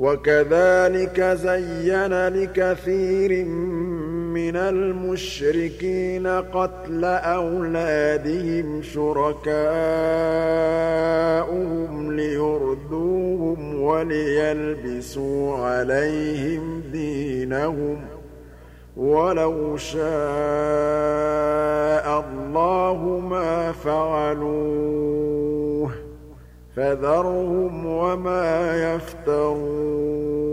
وَكَذَٰلِكَ زَيَّنَ لِكَثِيرٍ مِّنَ الْمُشْرِكِينَ قَتْلَ أَوْلَادِهِمْ شُرَكَاؤُهُمْ لِيُرْدُوهُمْ وَلِيَلْبِسُوا عَلَيْهِمْ دِينَهُمْ ۖ وَلَوْ شَاءَ اللَّهُ مَا فَعَلُوهُ ۖ فَذَرْهُمْ وَمَا يَفْتَرُونَ